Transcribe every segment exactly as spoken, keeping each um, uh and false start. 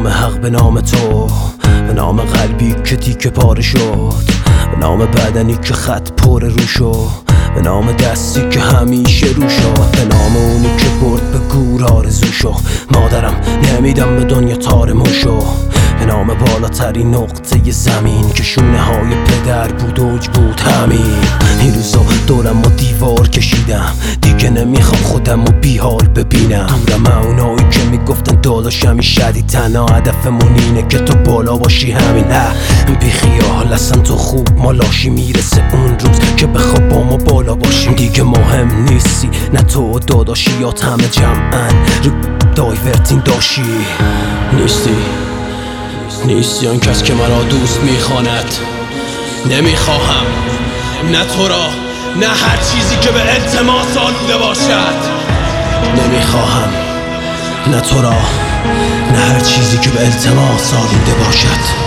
نام حق، به نام تو، به نام قلبی که تیکه پاره شد، به نام بدنی که خط پر رو شد، به نام دستی که همیشه رو شد، به نام اونی که برد به گور آرزو شد. مادرم نمیدم به دنیا تار موشو، به نام بالاترین نقطه زمین که شونه های پدر بود اوج بود همین. این روزا دورم و دیوار کشیدم، دیگه نمیخوام خودم و بیحال ببینم. دورم اونایی که میگفتن داداشمی شدید، تنها هدفمون اینه که تو بالا باشی همین. بی خیال اصلا تو خوب ما لاشی، میرسه اون روز که بخواب با ما بالا باشیم. دیگه مهم نیستی نه تو داداشی یا همه جمعن رو دایورتین داشی. نیستی نیستی آن کس که مرا دوست میخواند. نمیخواهم نه تو را نه هر چیزی که به التماس آلوده باشد. نمیخواهم نه تو را نه هر چیزی که به التماس آلوده باشد.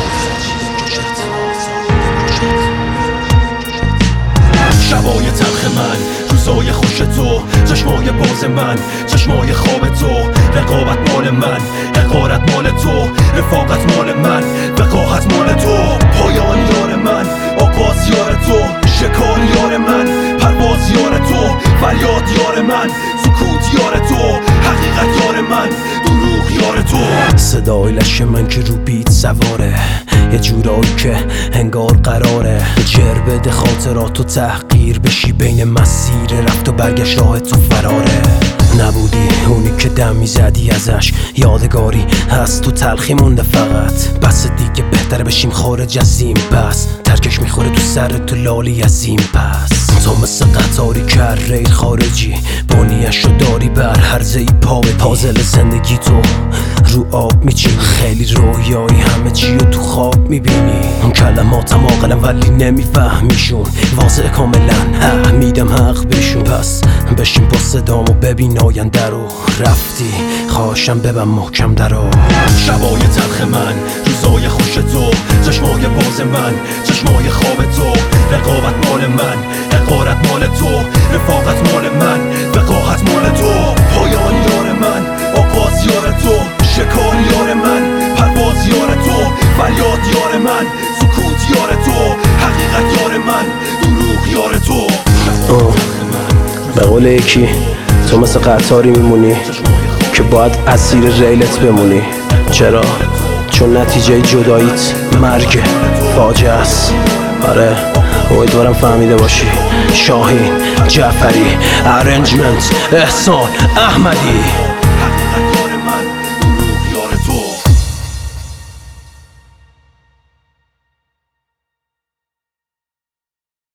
شبای تلخ من، روزای خوش تو، چشمای باز من، چشمای خواب تو، رقابت مال من، حقارت مال تو، رفاقت مال من، وقاحت مال تو، پایان یار من، آغاز یار تو، شکار یار من، پرواز یار تو، فریاد یار من، سکوت یار تو، حقیقت یار من، دروغ یار تو. صدای لش من که رو بیت سواره، یه جورایی که انگار قراره جر بده خاطرات و تحقیر بشی، بین مسیر رفت و برگشت راه تو فراره. نبودی اونی که دم میزدی ازش، یادگاری هست تو تلخی مونده فقط. بس دیگه بهتره بشیم خارج از این بس، ترکش میخوره تو سر تو لالی از این پس. تو مثل قطاری که ریل خارجی، بانیشو داری بر هر زی پا به پازل زندگی تو رو آب میچینی. خیلی رویایی همه چی رو تو خواب میبینی، اون کلماتم عاقلم ولی نمیفهمیشون، واضح کاملا میدم حق بشون. پس بشین با صدامو ببین آینده رو، رفتی خواهشم ببن محکم درو. شبای تلخ من، روزای خوش تو، چشمای باز من، چشمای خواب تو، رقابت مال من، حقارت مال تو، رفاقت مال من، وقاحت مال تو، پایان یار من، آغاز یار تو، شکار یار من، پرواز یار تو، فریاد یار من، سکوت یار تو، حقیقت یار من، دروغ یار تو. به قول یکی تو مثل قطاری میمونی که باید اسیر ریلت بمونی. چرا؟ چون نتیجه جداییت مرگ، فاجعه است. آره امیدوارم فهمیده باشی. شاهین جعفری، ارنجمنت احسان احمدی.